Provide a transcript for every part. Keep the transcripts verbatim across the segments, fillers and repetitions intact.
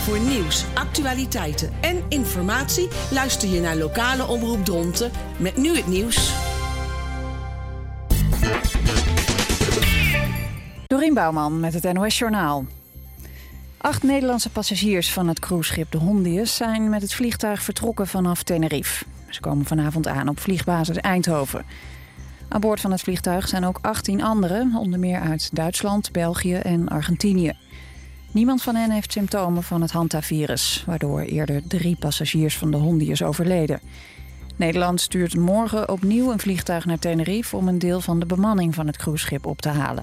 Voor nieuws, actualiteiten en informatie luister je naar Lokale Omroep Dronten met nu het nieuws. Dorien Bouwman met het N O S-journaal. Acht Nederlandse passagiers van het cruiseschip de Hondius zijn met het vliegtuig vertrokken vanaf Tenerife. Ze komen vanavond aan op vliegbasis Eindhoven. Aan boord van het vliegtuig zijn ook achttien anderen, onder meer uit Duitsland, België en Argentinië. Niemand van hen heeft symptomen van het hantavirus, waardoor eerder drie passagiers van de Hondius overleden. Nederland stuurt morgen opnieuw een vliegtuig naar Tenerife om een deel van de bemanning van het cruiseschip op te halen.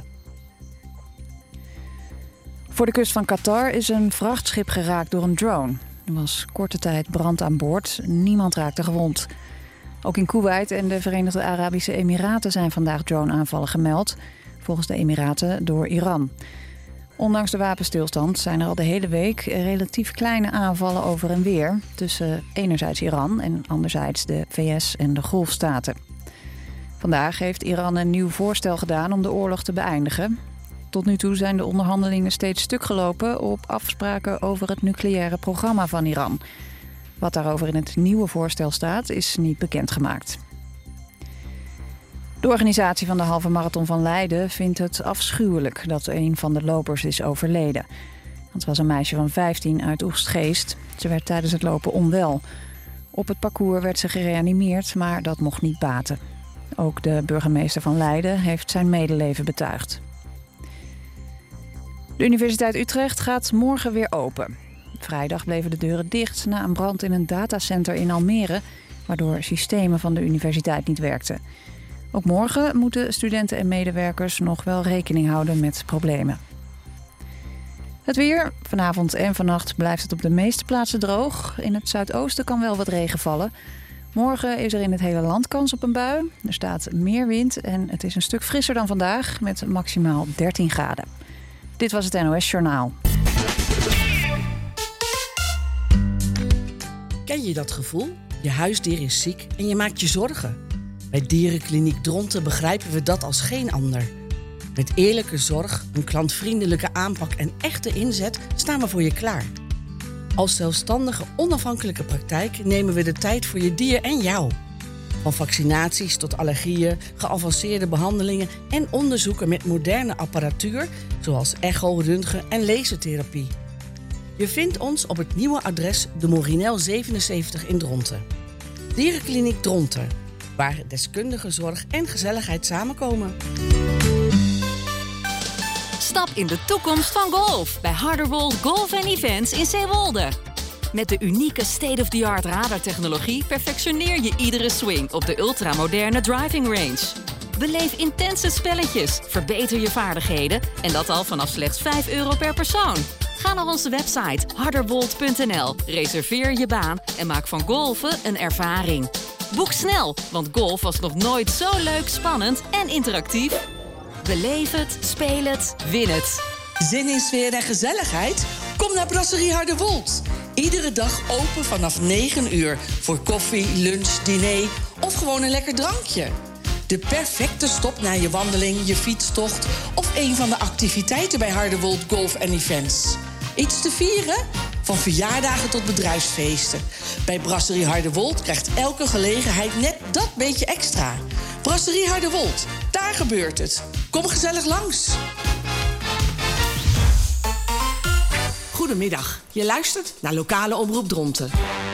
Voor de kust van Qatar is een vrachtschip geraakt door een drone. Er was korte tijd brand aan boord. Niemand raakte gewond. Ook in Kuwait en de Verenigde Arabische Emiraten zijn vandaag drone-aanvallen gemeld. Volgens de Emiraten door Iran. Ondanks de wapenstilstand zijn er al de hele week relatief kleine aanvallen over en weer. Tussen enerzijds Iran en anderzijds de V S en de Golfstaten. Vandaag heeft Iran een nieuw voorstel gedaan om de oorlog te beëindigen. Tot nu toe zijn de onderhandelingen steeds stuk gelopen op afspraken over het nucleaire programma van Iran. Wat daarover in het nieuwe voorstel staat, is niet bekendgemaakt. De organisatie van de halve marathon van Leiden vindt het afschuwelijk dat een van de lopers is overleden. Het was een meisje van vijftien uit Oegstgeest. Ze werd tijdens het lopen onwel. Op het parcours werd ze gereanimeerd, maar dat mocht niet baten. Ook de burgemeester van Leiden heeft zijn medeleven betuigd. De Universiteit Utrecht gaat morgen weer open. Vrijdag bleven de deuren dicht na een brand in een datacenter in Almere, waardoor systemen van de universiteit niet werkten. Ook morgen moeten studenten en medewerkers nog wel rekening houden met problemen. Het weer. Vanavond en vannacht blijft het op de meeste plaatsen droog. In het zuidoosten kan wel wat regen vallen. Morgen is er in het hele land kans op een bui. Er staat meer wind en het is een stuk frisser dan vandaag met maximaal dertien graden. Dit was het N O S-journaal. Ken je dat gevoel? Je huisdier is ziek en je maakt je zorgen. Bij Dierenkliniek Dronten begrijpen we dat als geen ander. Met eerlijke zorg, een klantvriendelijke aanpak en echte inzet staan we voor je klaar. Als zelfstandige, onafhankelijke praktijk nemen we de tijd voor je dier en jou. Van vaccinaties tot allergieën, geavanceerde behandelingen en onderzoeken met moderne apparatuur, zoals echo, röntgen en lasertherapie. Je vindt ons op het nieuwe adres de Morinel zevenenzeventig in Dronten. Dierenkliniek Dronten, waar deskundige zorg en gezelligheid samenkomen. Stap in de toekomst van golf bij Harderwold Golf en Events in Zeewolde. Met de unieke state-of-the-art radartechnologie perfectioneer je iedere swing op de ultramoderne driving range. Beleef intense spelletjes, verbeter je vaardigheden en dat al vanaf slechts vijf euro per persoon. Ga naar onze website harderwold punt n l, reserveer je baan en maak van golfen een ervaring. Boek snel, want golf was nog nooit zo leuk, spannend en interactief. Beleef het, speel het, win het. Zin in sfeer en gezelligheid? Kom naar Brasserie Harderwold. Iedere dag open vanaf negen uur voor koffie, lunch, diner of gewoon een lekker drankje. De perfecte stop na je wandeling, je fietstocht of een van de activiteiten bij Harderwold Golf en Events. Iets te vieren? Van verjaardagen tot bedrijfsfeesten. Bij Brasserie Harderwold krijgt elke gelegenheid net dat beetje extra. Brasserie Harderwold, daar gebeurt het. Kom gezellig langs. Goedemiddag, je luistert naar Lokale Omroep Dronten.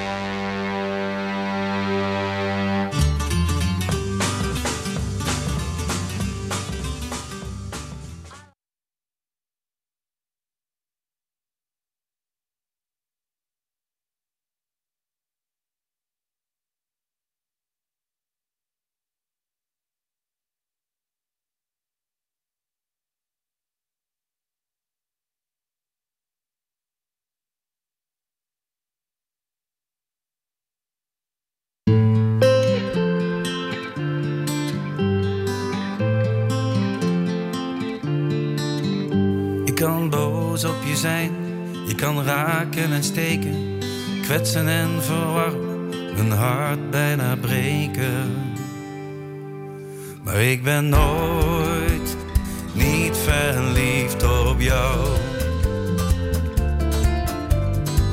Je kan boos op je zijn, je kan raken en steken, kwetsen en verwarmen, mijn hart bijna breken. Maar ik ben nooit niet verliefd op jou.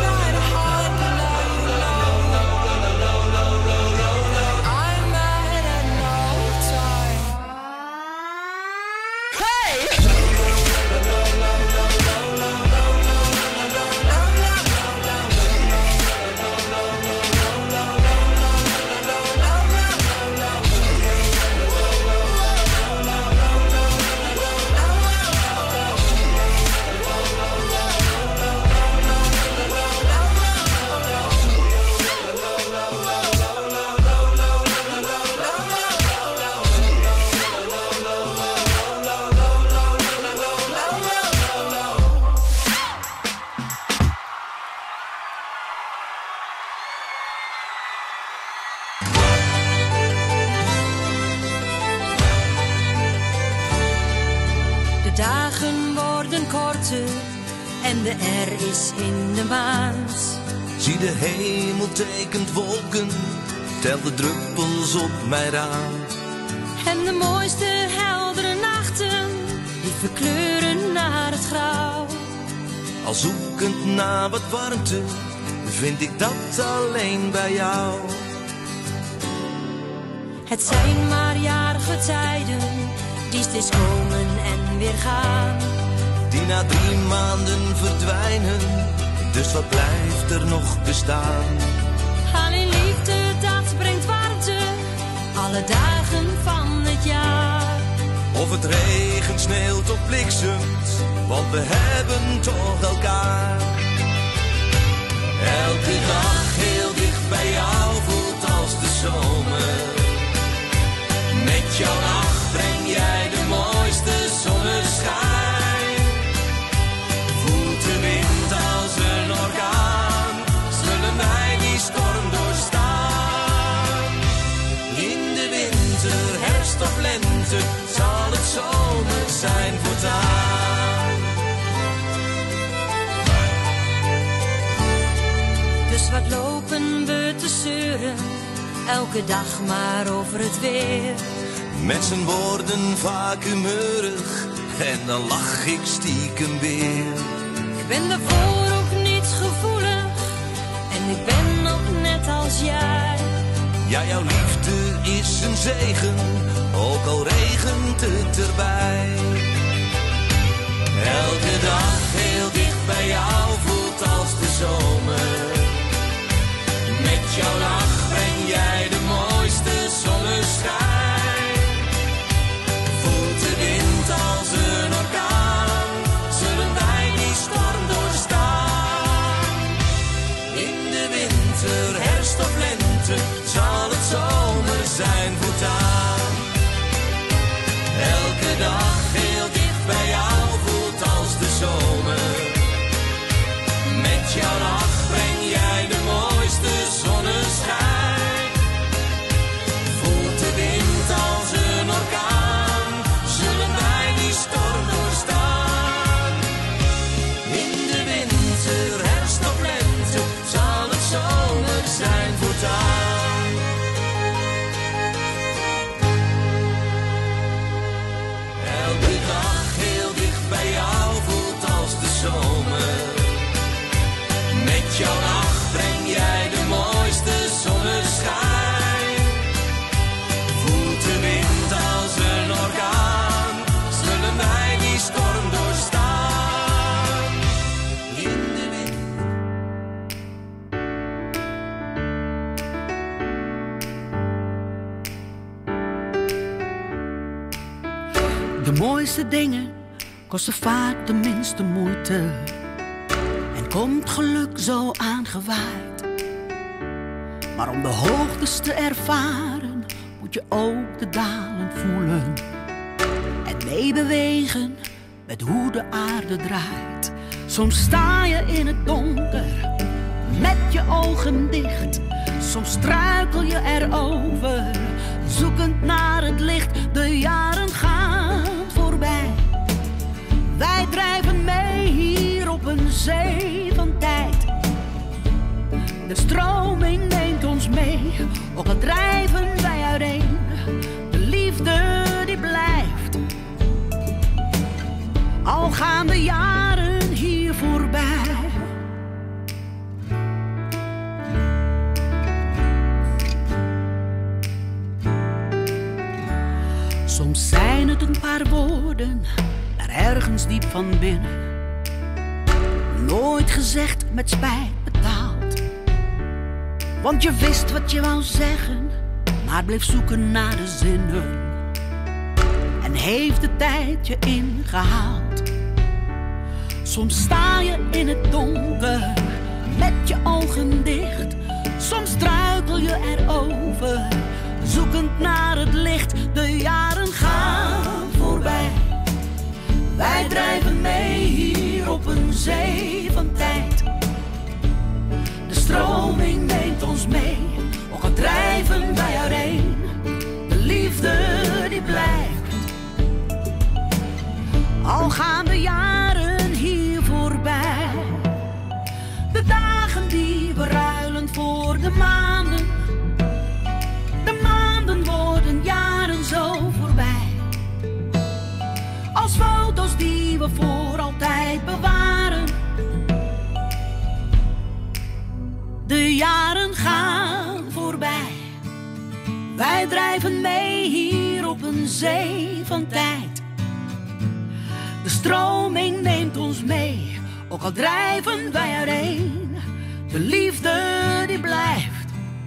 en de R is in de Maas. Zie de hemel tekent wolken, tel de druppels op mijn raam. En de mooiste heldere nachten, die verkleuren naar het grauw. Al zoekend naar wat warmte, vind ik dat alleen bij jou. Het zijn maar jarige tijden, die steeds komen en weer gaan. Die na drie maanden verdwijnen, dus wat blijft er nog bestaan? Alleen liefde, dat brengt warmte, alle dagen van het jaar. Of het regent, sneeuwt of bliksemt, want we hebben toch elkaar. Elke dag heel dicht bij jou voelt als de zomer. Met jouw lach breng jij de mooiste zonneschijn. Voelt de wind als een orkaan, zullen wij die storm doorstaan. In de winter, herfst of lente, zal het zomer zijn voortaan. Dus wat lopen we te zeuren, elke dag maar over het weer. Met zijn woorden vaak humeurig, en dan lach ik stiekem weer. Ik ben daarvoor ook niet gevoelig, en ik ben ook net als jij. Ja, jouw liefde is een zegen, ook al regent het erbij. Elke dag heel dicht bij jou voelt als de zomer. Met jouw lach breng jij de mooiste zonneschijn. Voelt de wind als een orkaan, zullen wij die storm doorstaan. In de winter, herfst of lente, zal het zomer zijn voortaan. Elke dag heel dicht bij jou voelt als de zomer. Met jouw lach breng jij de mooiste zonneschijn. Voelt de wind als een orkaan, zullen wij die storm doorstaan. In de winter, herfst of lente, zal het zomer zijn voortaan. Elke dag heel dicht bij jou voelt als de zomer. Met jouw lach breng jij de mooiste zonneschijn. Voelt de wind als een orkaan, zullen wij die storm doorstaan. In de wind. De mooiste dingen kosten vaak de minste moeite. En komt geluk zo aangewaaid. Maar om de hoogtes te ervaren, moet je ook de dalen voelen. En meebewegen met hoe de aarde draait. Soms sta je in het donker, met je ogen dicht. Soms struikel je erover, zoekend naar het licht. De jaren gaan voorbij. Wij drijven mee hier op een zee van tijd. De stroming neemt ons mee, ook al drijven wij uiteen. De liefde die blijft, al gaan de jaren hier voorbij. Soms zijn het een paar woorden, daar ergens diep van binnen. Nooit gezegd, met spijt betaald. Want je wist wat je wou zeggen, maar bleef zoeken naar de zinnen. En heeft de tijd je ingehaald. Soms sta je in het donker, met je ogen dicht. Soms struikel je erover, zoekend naar het licht. De jaren gaan voorbij. Wij drijven mee hier op een zee van tijd. De stroming neemt ons mee, ook al drijven wij uiteen. De liefde die blijft, al gaan de jaren hier voorbij. maanden, de maanden worden jaren zo voorbij. Als foto's die we voor altijd bewaren. De jaren gaan voorbij. Wij drijven mee hier op een zee van tijd. De stroming neemt ons mee, ook al drijven wij erheen. De liefde die blijft.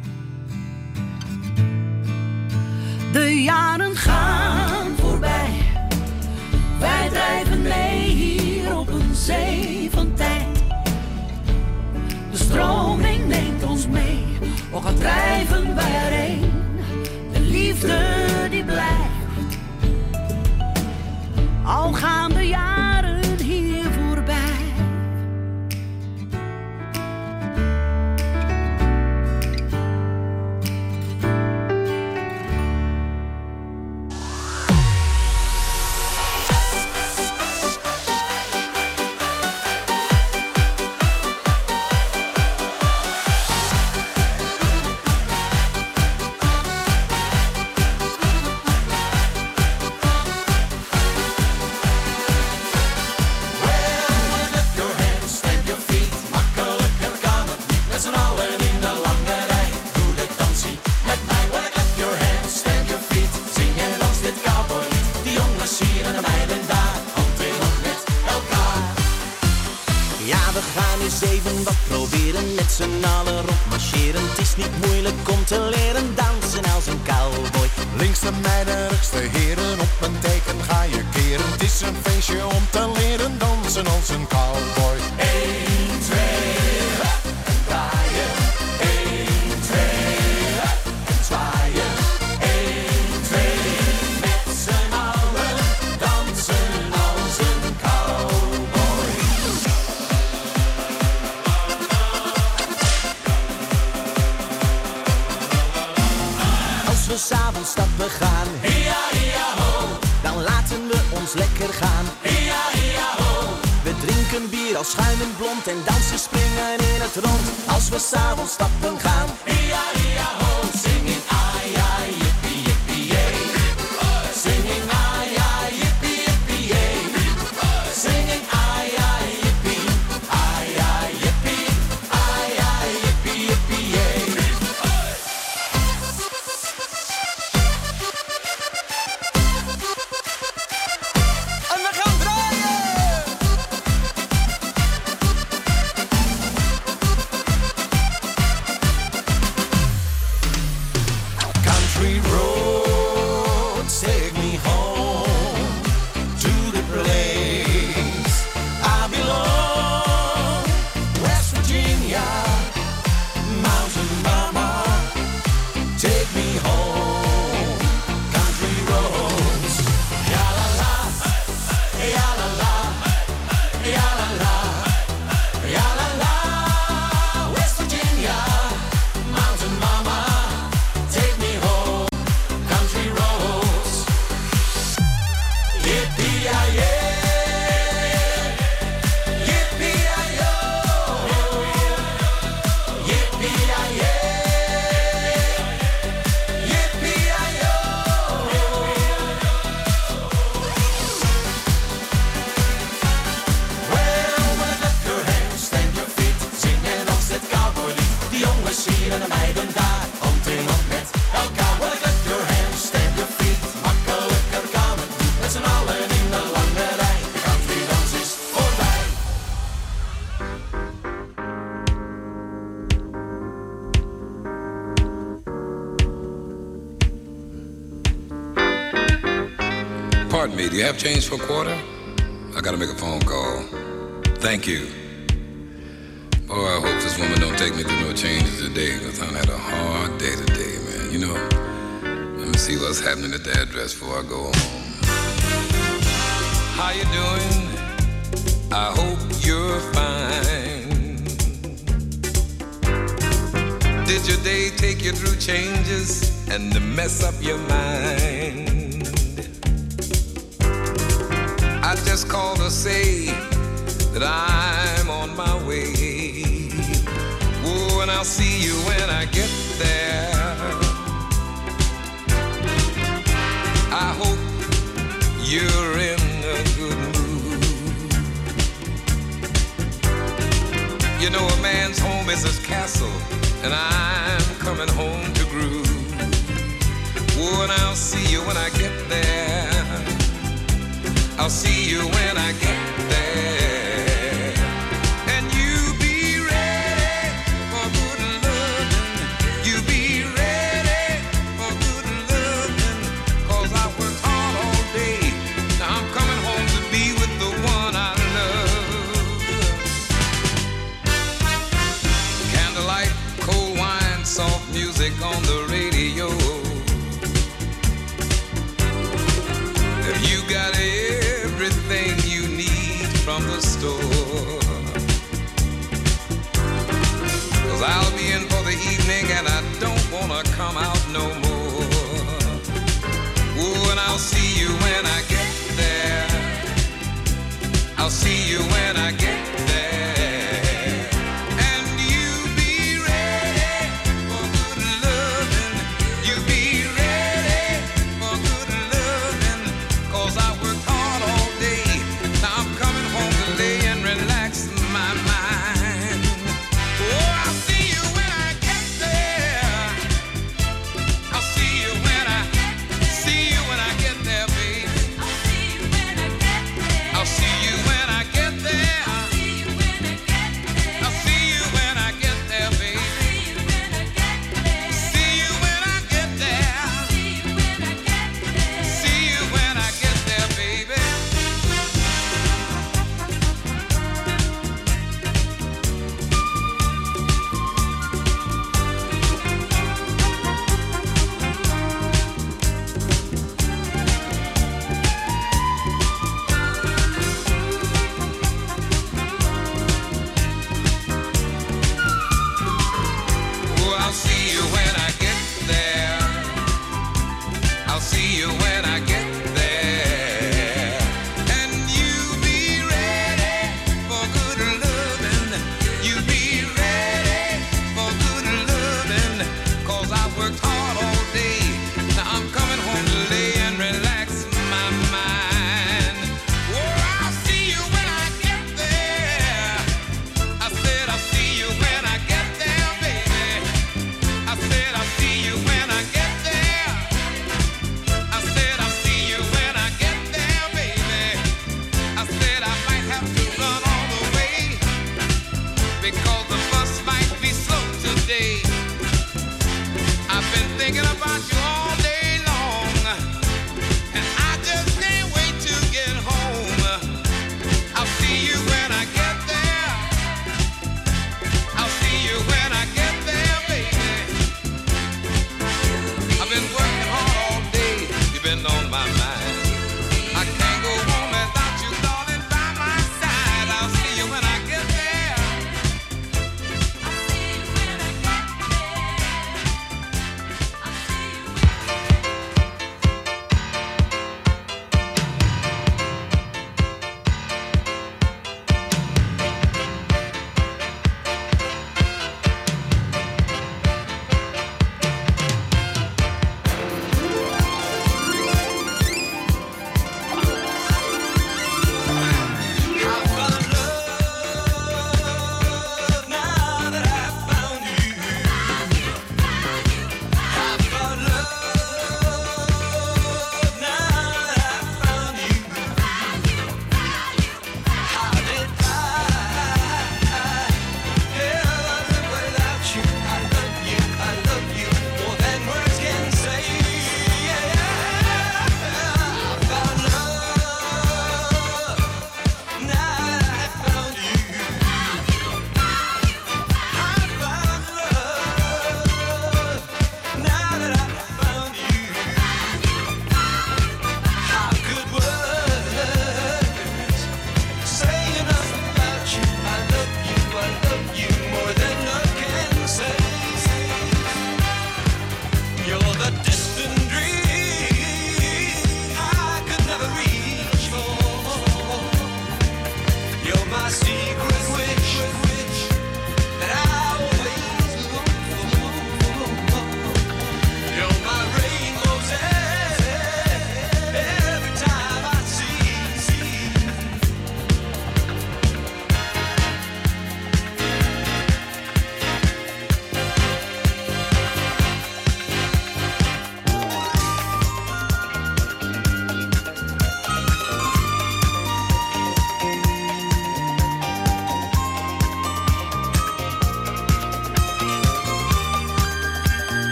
De jaren gaan voorbij. Wij drijven mee hier op een zee van tijd. De stroming neemt ons mee, ook al drijven wij erheen. De liefde die blijft. Al gaan de jaren hier voorbij. Pardon me, do you have change for a quarter? I gotta make a phone call. Thank you. Oh, I hope this woman don't take me through no changes today, because I've had a hard day today, man. You know, let me see what's happening at the address before I go home. How you doing? I hope you're fine. Did your day take you through changes and to mess up your mind? I just called to say that I'm on my way. Oh, and I'll see you when I get there. I hope you're in a good mood. You know a man's home is his castle, and I'm coming home to groove. Oh, and I'll see you when I get there. I'll see you when I get there. And you be ready for good loving. You be ready for good loving. Cause I worked hard all day. Now I'm coming home to be with the one I love. Candlelight, cold wine, soft music on the radio. If you got everything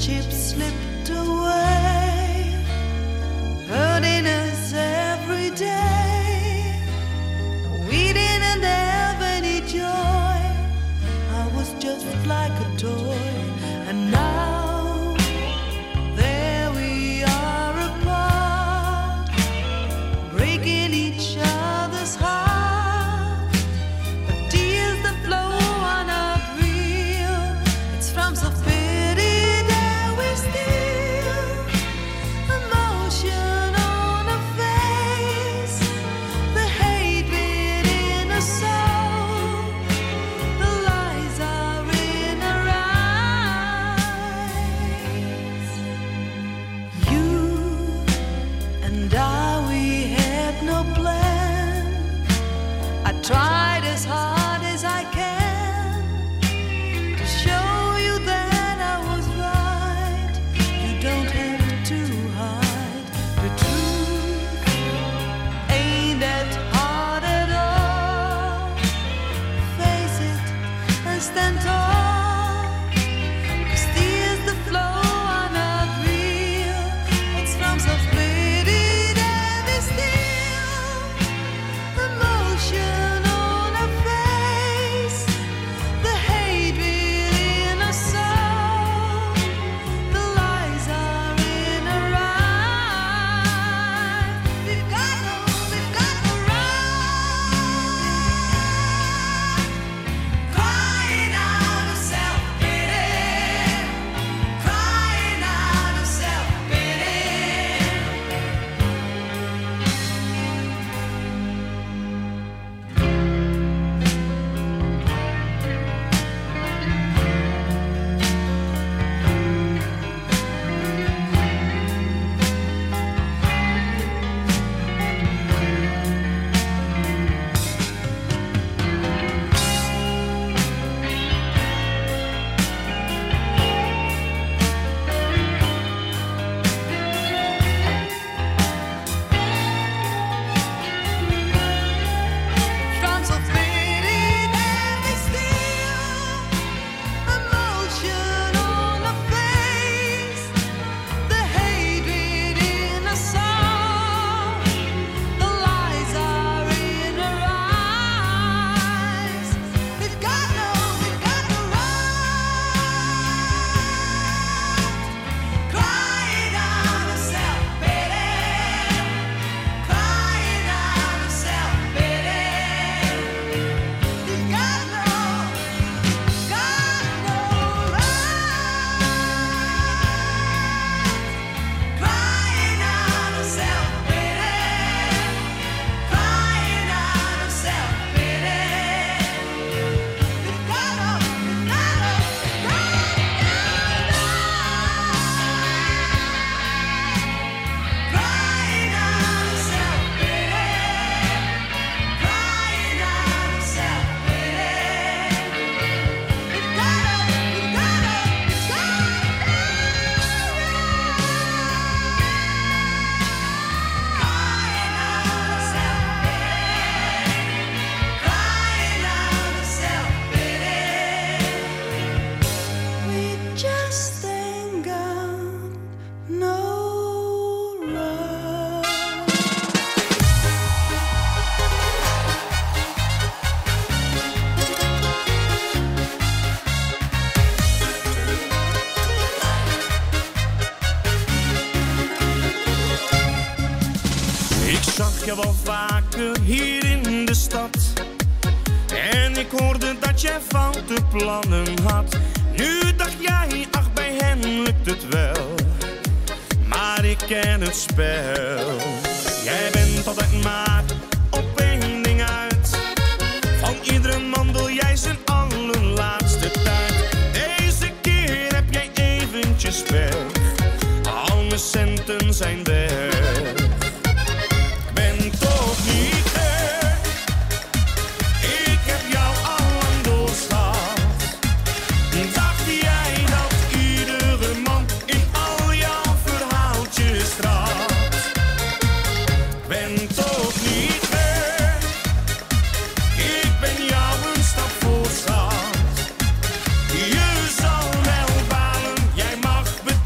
friendships slipped away, hurting us every day. We didn't have any joy. I was just like a toy, and now there we are apart, breaking each other's heart. The tears that flow are not real. It's from self-pity that we steal. Emotion on our face, the hate within our soul, the lies are in our eyes. You and I, we had no plan. I tried as hard as I can to show you that I was right. You don't have to hide the truth. Ain't that hard at all? Face it and stand tall. 'Cause tears that flow are not real. It's from self-pity that we steal. Emotion on our face, the hate within our soul, the lies are in our eyes. We've got no, we've got no right. Crying out of self-pity, crying out of self-pity. From self-pity that we steal. Emotion on our face, the hate within our soul, the lies are in our eyes. We've got no, we've got no right. Crying out of self-pity, crying out of self-pity. We've got no, got no right. Crying out of self-pity, crying out of self-pity. We've got no, we've got no, crying out of self-pity, crying out of self-pity. We've got no, we've got no, we've got no crying out of self-pity, crying out of self-pity. We just ain't got no right. Ik zag je wel vaker hier in de stad. En ik hoorde dat jij foute plannen had. Nu dacht jij, ach bij hen lukt het wel. Maar ik ken het spel. Jij bent altijd maar op één ding uit. Van iedere man wil jij zijn allerlaatste tijd. Deze keer heb jij eventjes pech. Al mijn centen zijn weg. Ik ben toch niet gek. Ik heb jou al lang doorschat. Dacht jij dat iedere man in al jouw verhaaltjes trad? Ik ben toch niet gek. Ik ben jou een stap voor schat. Je zal wel balen, jij mag betalen.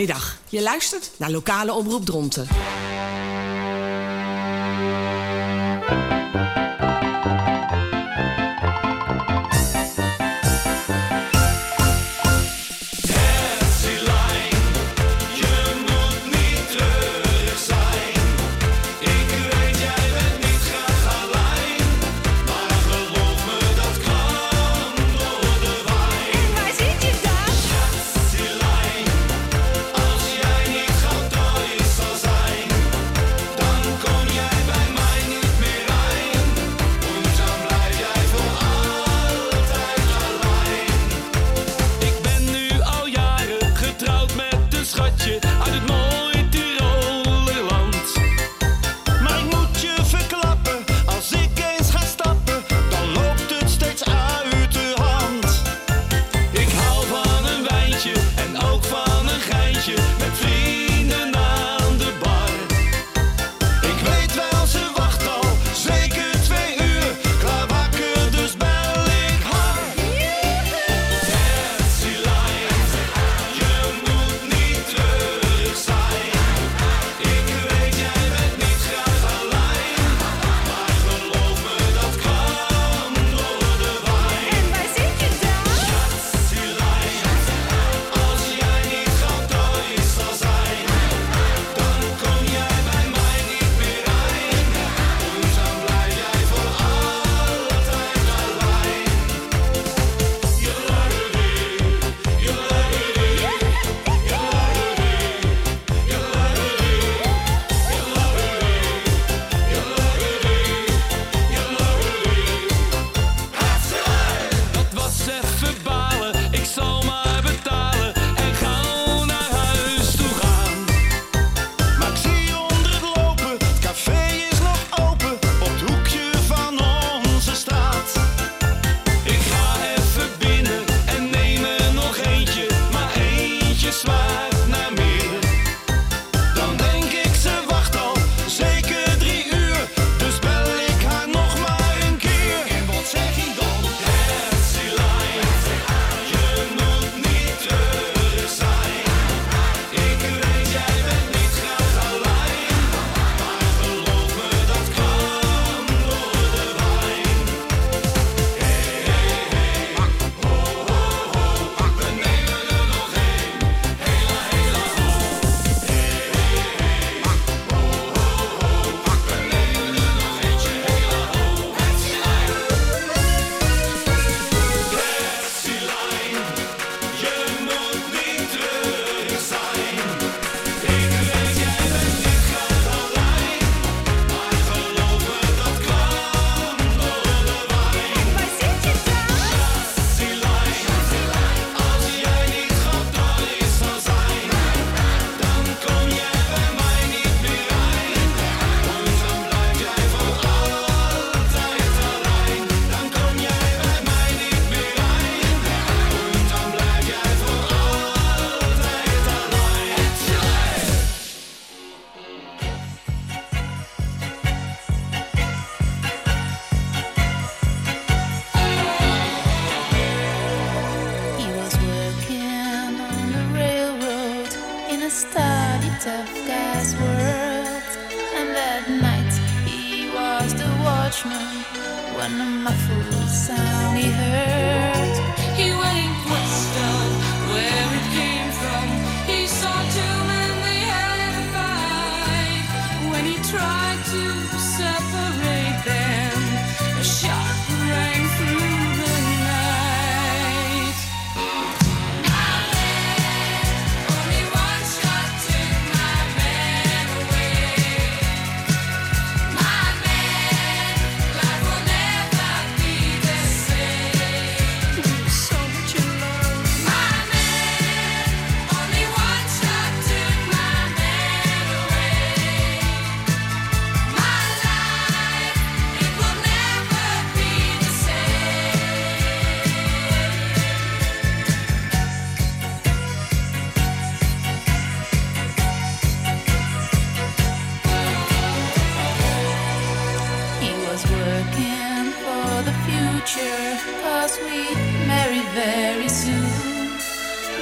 Goedemiddag. Je luistert naar lokale omroep Dronten.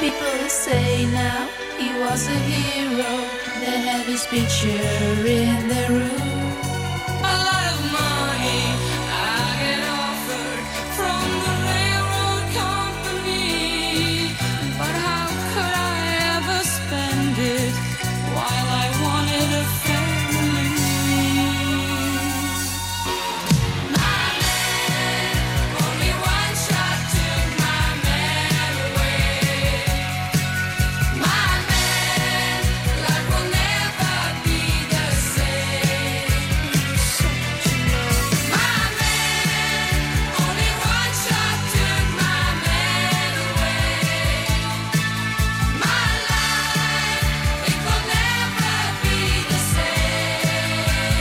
People say now he was a hero. They have his picture in their room. A lot of money I get offered from the railroad company, but how could I ever spend it while I wanted a family? My man, only one shot took my man away. My man, life will never be the same. My man, only one shot took my man away. My life, it will never be the same.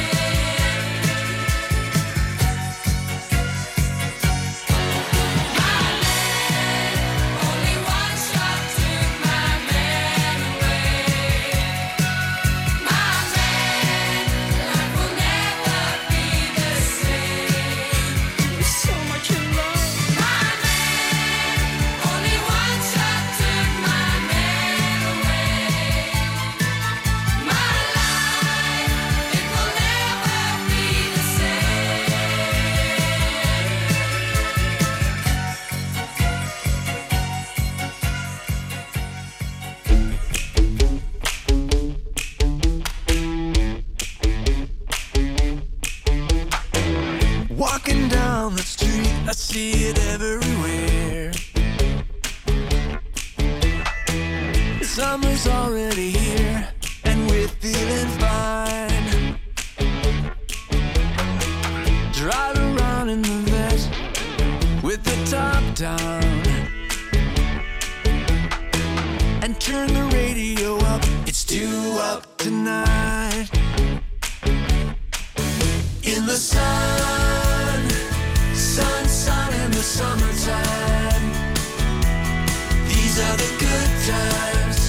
My man, only one shot took my man away. My man, life will never be the same. So much in love. My man, only one shot took my man away. My life, it will never be the same. Walking down the street, I see it everywhere. Summer's already here, and we're feeling fine. Drive around in the vest with the top down, and turn the radio up. It's two up tonight. In the sun, sun, sun in the summertime. These are the good times.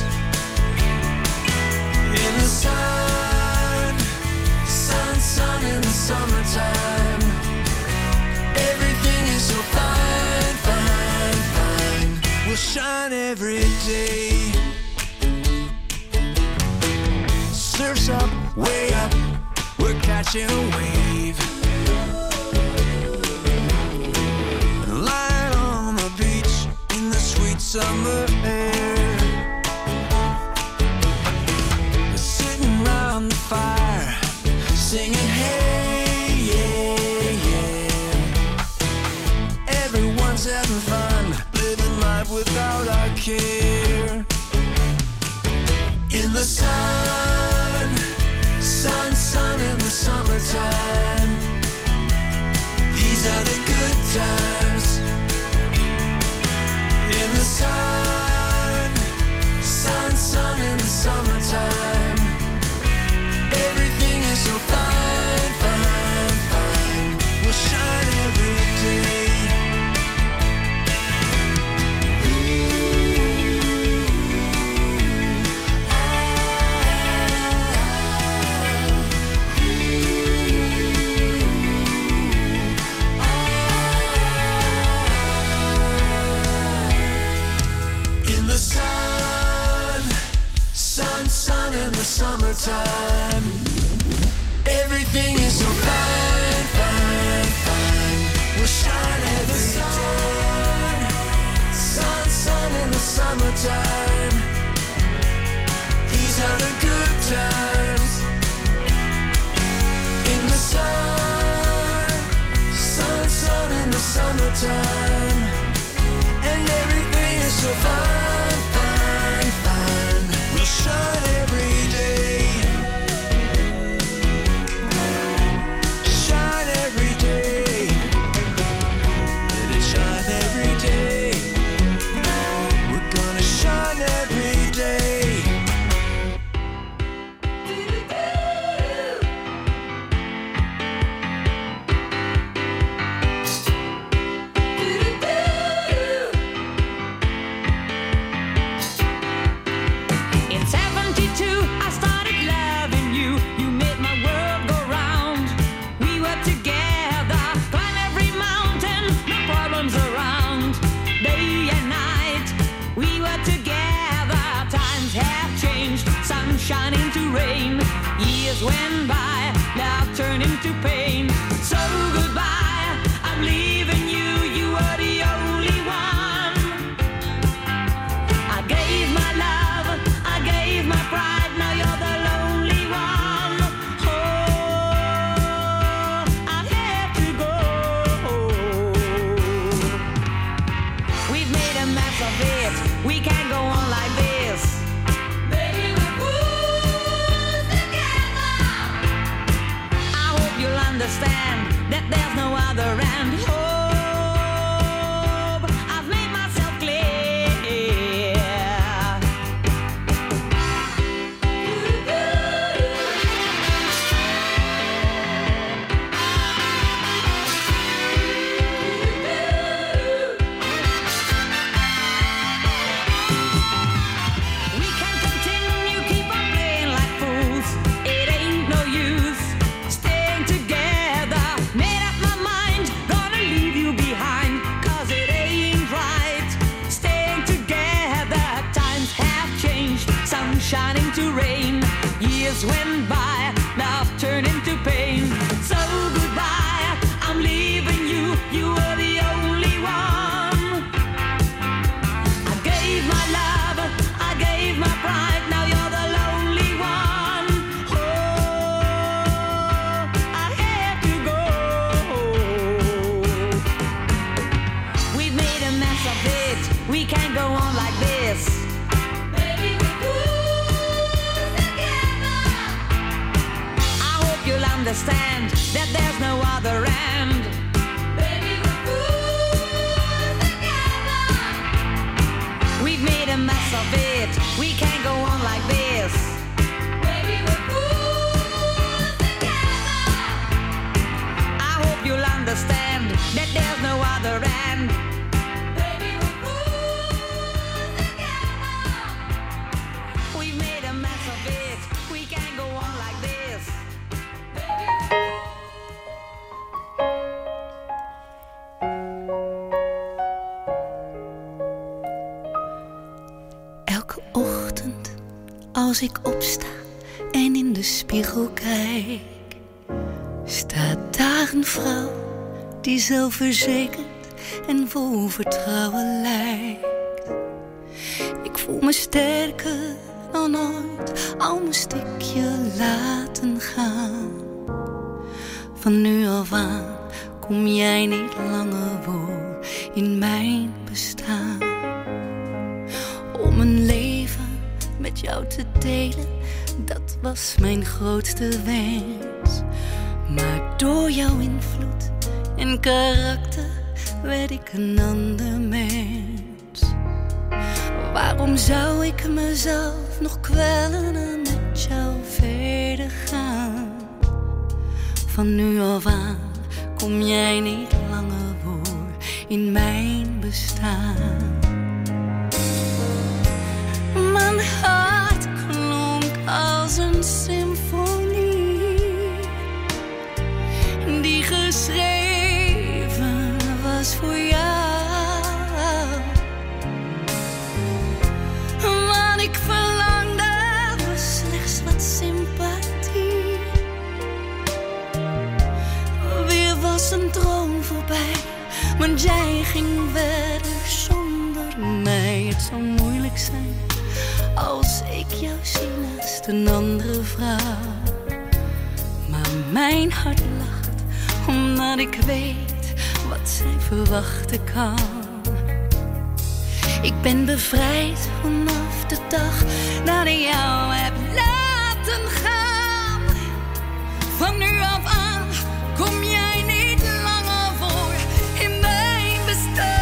In the sun, sun, sun in the summertime. Everything is so fine, fine, fine. We'll shine every day. Surf's up, way up. We're catching a wave. Lying on the beach in the sweet summer air. Sitting round the fire, singing hey, yeah, yeah. Everyone's having fun, living life without our care. In the sun, sun, sun in the summertime. These are the good times. In the sun, sun, sun in the summertime. Everything is so fine, fine, fine. We'll shine every day. In the sun, sun, sun in the summertime. Everything is so fine, fine, fine. We'll shine every day. Sun, sun in the summertime. These are the good times. In the sun, sun, sun in the summertime. And everything is so fine, fine, fine. We'll shine every day. Shine every day. Let it shine every day. We're gonna shine every day. Years went by, love turned into pain. So goodbye, I'm leaving you, you were the only one. I gave my love, I gave my pride, now you're the lonely one. Oh, I have to go. We've made a mess of it, we can't go on like this. Baby, we're fools together. I hope you'll understand that there's no other end. Hope I've made myself clear. We can continue, keep on playing like fools. It ain't no use staying together. Made up my mind, gonna leave you behind, 'cause it ain't right staying together. Times have changed, sun shining to rain. Years went by, love turned into pain. So goodbye, I'm leaving you, you were the only one. I gave my love, I gave my pride, now you're the lonely one. Oh, I have to go. We've made a mess of it, we can't go on like this. Baby, we're fools together. I hope you'll understand that there's no other end. Baby, we're fools together. We've made a mess of it, we can't go on like this. Baby, we're fools together. I hope you'll understand that there's no other end. Baby, we're fools together. We've made a mess of it, we can't go on like this. Elke ochtend als ik opsta en in de spiegel kijk, staat daar een vrouw die zelfverzekerd en vol vertrouwen lijkt. Ik voel me sterker dan ooit, al moest ik je laten gaan. Van nu af aan kom jij niet langer voor in mijn bestaan. Om een leven met jou te delen, dat was mijn grootste wens. Maar door jouw invloed en karakter werd ik een ander mens. Waarom zou ik mezelf nog kwellen en met jou verder gaan? Van nu af aan kom jij niet langer voor in mijn bestaan. Mijn hart klonk als een symfonie die geschreven was voor jou. Wat ik verlangde was slechts wat sympathie. Weer was een droom voorbij, want jij ging verder zonder mij. Het zou moeilijk zijn als ik jou zie naast een andere vrouw. Maar mijn hart lacht, omdat ik weet wat zij verwachten kan. Ik ben bevrijd vanaf de dag dat ik jou heb laten gaan. Van nu af aan kom jij niet langer voor in mijn bestaan.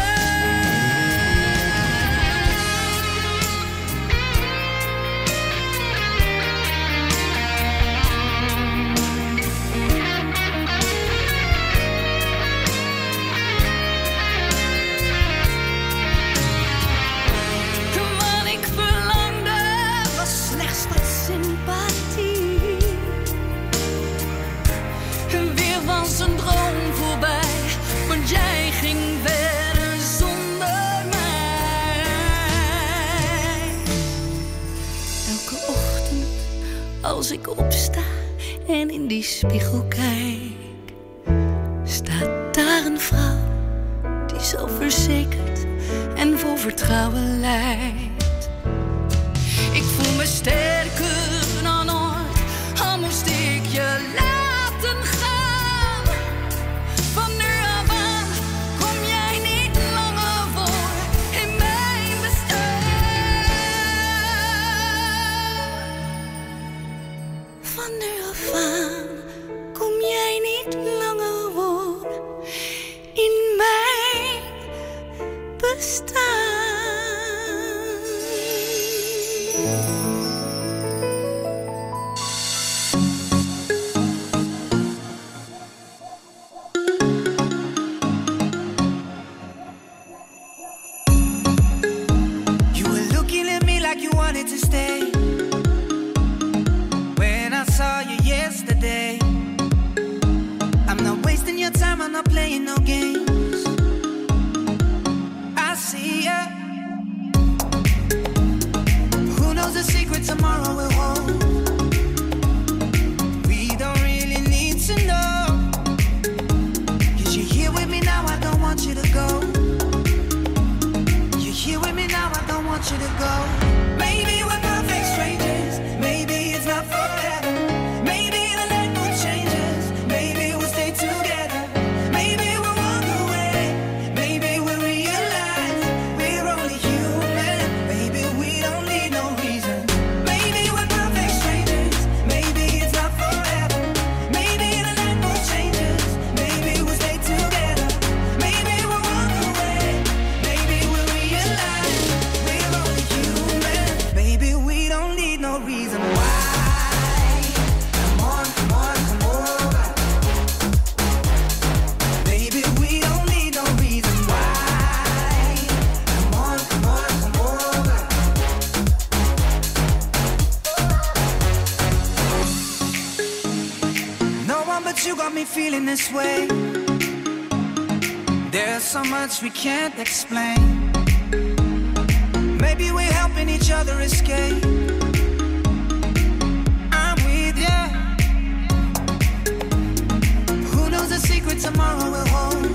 Een droom voorbij, want jij ging verder zonder mij. Elke ochtend als ik opsta en in die spiegel kijk, staat daar een vrouw die zelfverzekerd en vol vertrouwen lijkt. Ik voel me sterker dan ooit, al moest ik je laten gaan. Van nu af aan kom jij niet langer voor in mijn bestaan. Van nu af aan kom jij niet langer voor in mijn bestaan. You were looking at me like you wanted to stay. When I saw you yesterday, I'm not wasting your time, I'm not playing no games. I see ya. Who knows the secret tomorrow will hold? We don't really need to know. Cause you're here with me now, I don't want you to go. You're here with me now, I don't want you to go. Maybe we're perfect strangers, maybe it's not forever. Maybe the night moon changes, maybe we'll stay together. Maybe we'll walk away, maybe we'll realize we're only human. Maybe we don't need no reason. Maybe we're perfect strangers, maybe it's not forever. Maybe the night moon changes, maybe we'll stay together. Maybe we'll walk away, maybe we'll realize we're only human. Maybe we don't need no reason why. Come on, come on, come over. Maybe we don't need no reason why. Come on, come on, come over. No one but you got me feeling this way. There's so much we can't explain. Maybe we're helping each other escape. I'm with ya. Who knows the secret tomorrow will hold?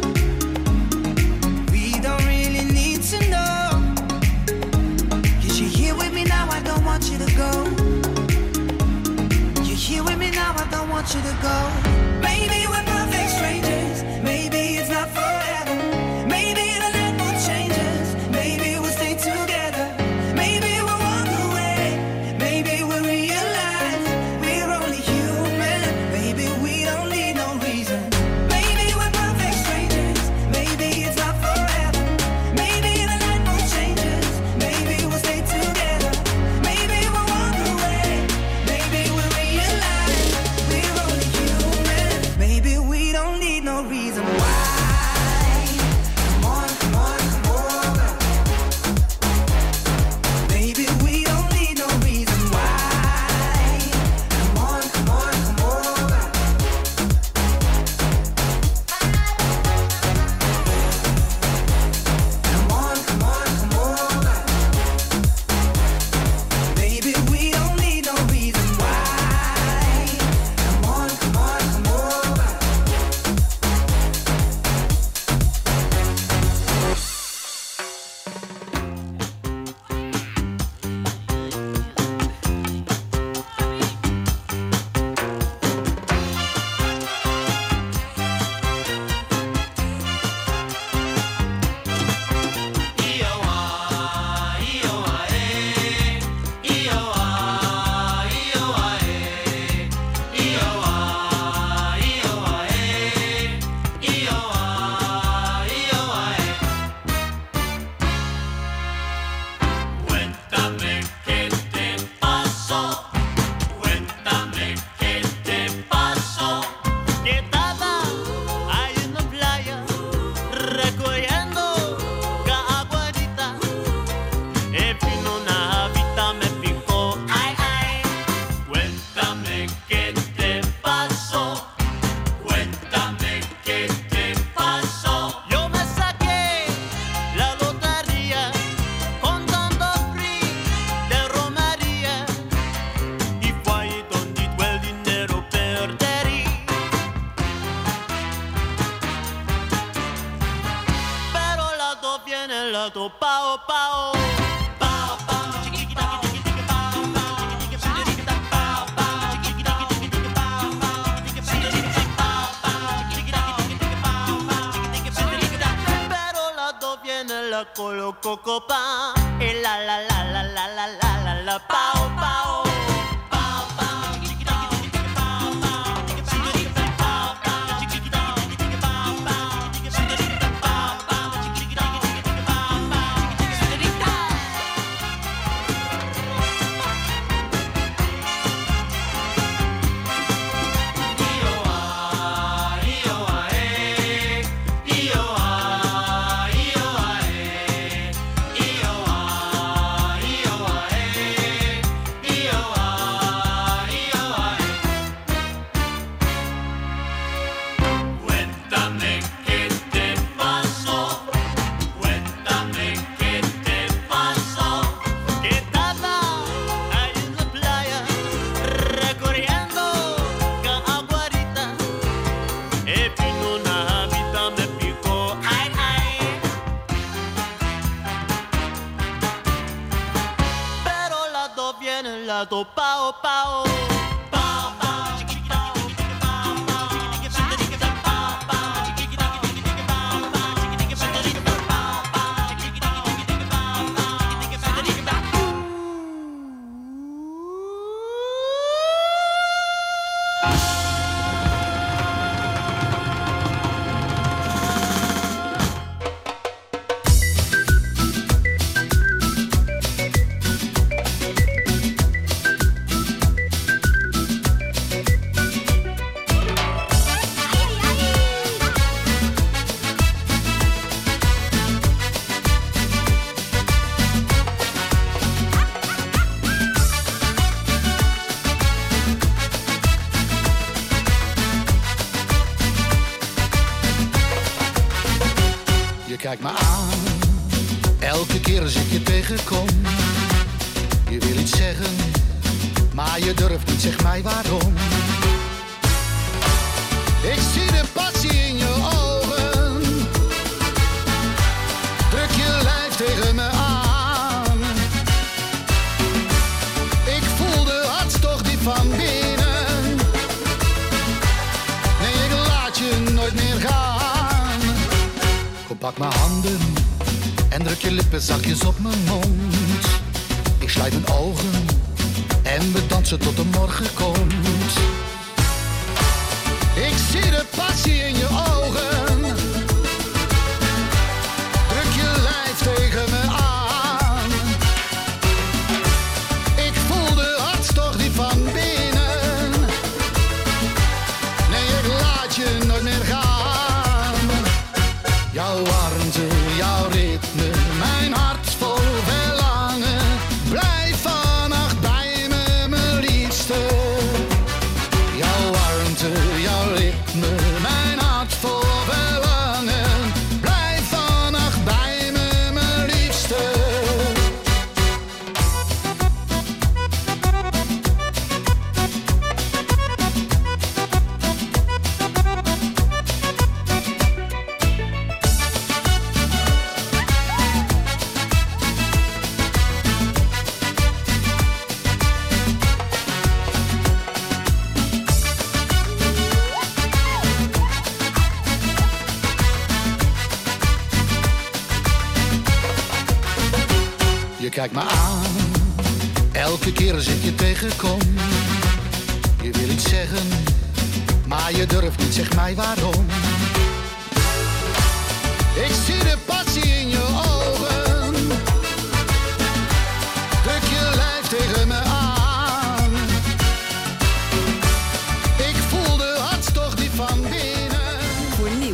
We don't really need to know. Cause you're here with me now, I don't want you to go. You're here with me now, I don't want you to go. Maybe we're perfect strangers, maybe it's not forever. Maybe the night moon changes, maybe we'll stay together. Maybe we'll walk away, maybe we'll realize we're only human. Maybe we don't need no reason. Maybe we're perfect strangers, maybe it's not forever. Maybe the night moon changes, maybe we'll stay together. Maybe we'll walk away, maybe we'll realize we're only human. Maybe we don't need no lato pao pao. Pao pao, chiquita, chiquita, pao pao, chiquita, pao pao, chiquita, pao pao, pero lato viene la coloco copa. Y la la la la la la la la la pao pao. Pao pao. Kijk me aan, elke keer als ik je tegenkom. Je wil iets zeggen, maar je durft niet, zeg mij waarom. Ik zie de passie in je ogen. Druk je lijf tegen me aan. Ik voel de hartstocht diep van binnen. Nee, ik laat je nooit meer gaan. Kom, pak mijn handen en druk je lippen zachtjes op mijn mond. Ik sluit mijn ogen en we dansen tot de morgen komt. Ik zie de passie in je ogen. Druk je lijf tegen me aan. Ik voel de hartstocht die van binnen. Nee, ik laat je nooit meer gaan. Jouw warmte, jouw ritme, mijn hart vol verlangen. Blijf vannacht bij me, mijn liefste. Jouw warmte, jouw ritme, mijn hart vol verlangen. Blijf vannacht bij me, mijn liefste. Je kijkt me aan, elke keer als ik je tegenkom. Je wil iets zeggen, maar je durft niet, zeg mij waarom. Ik zie